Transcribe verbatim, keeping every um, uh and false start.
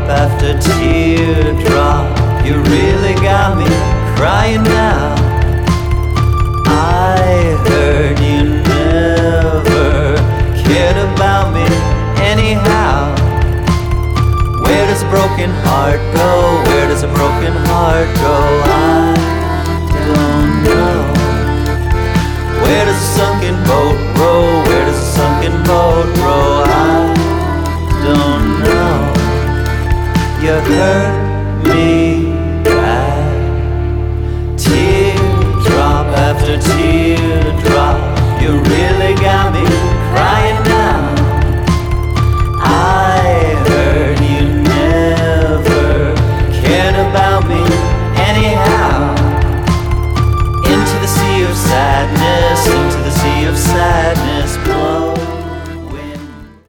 after teardrop. You really got me crying now. I heard you never cared about me anyhow. Where does a broken heart go? Where does a broken heart go? I don't know. Where does a sunken boat row? Where does a sunken boat row?